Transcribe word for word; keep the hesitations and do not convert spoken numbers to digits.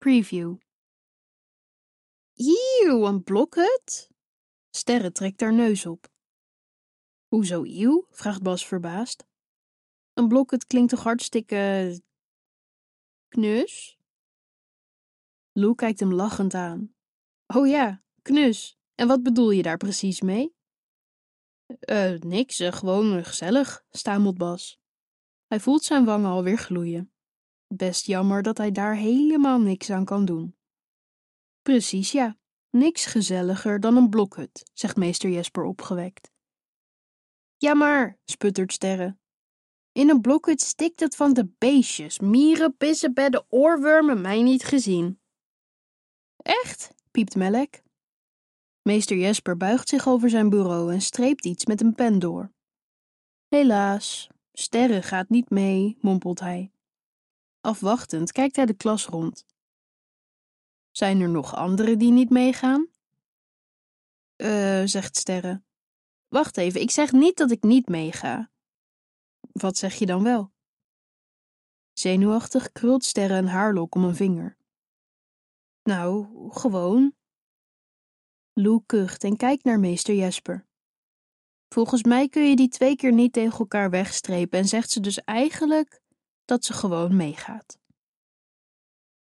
preview. Eeuw, een blokhut? Sterre trekt haar neus op. Hoezo eeuw? Vraagt Bas verbaasd. Een blokhut klinkt toch hartstikke... knus? Lou kijkt hem lachend aan. Oh ja, knus. En wat bedoel je daar precies mee? Eh, uh, niks, uh, gewoon uh, gezellig, stamelt Bas. Hij voelt zijn wangen alweer gloeien. Best jammer dat hij daar helemaal niks aan kan doen. Precies ja, niks gezelliger dan een blokhut, zegt meester Jesper opgewekt. Ja maar, sputtert Sterre. In een blokhut stikt het van de beestjes, mieren, pissebedden, oorwormen, mij niet gezien. Echt? Piept Melek. Meester Jesper buigt zich over zijn bureau en streept iets met een pen door. Helaas, Sterre gaat niet mee, mompelt hij. Afwachtend kijkt hij de klas rond. Zijn er nog anderen die niet meegaan? Eh, uh, zegt Sterre. Wacht even, ik zeg niet dat ik niet meega. Wat zeg je dan wel? Zenuwachtig krult Sterre een haarlok om een vinger. Nou, gewoon. Lou kucht en kijkt naar meester Jesper. Volgens mij kun je die twee keer niet tegen elkaar wegstrepen en zegt ze dus eigenlijk dat ze gewoon meegaat.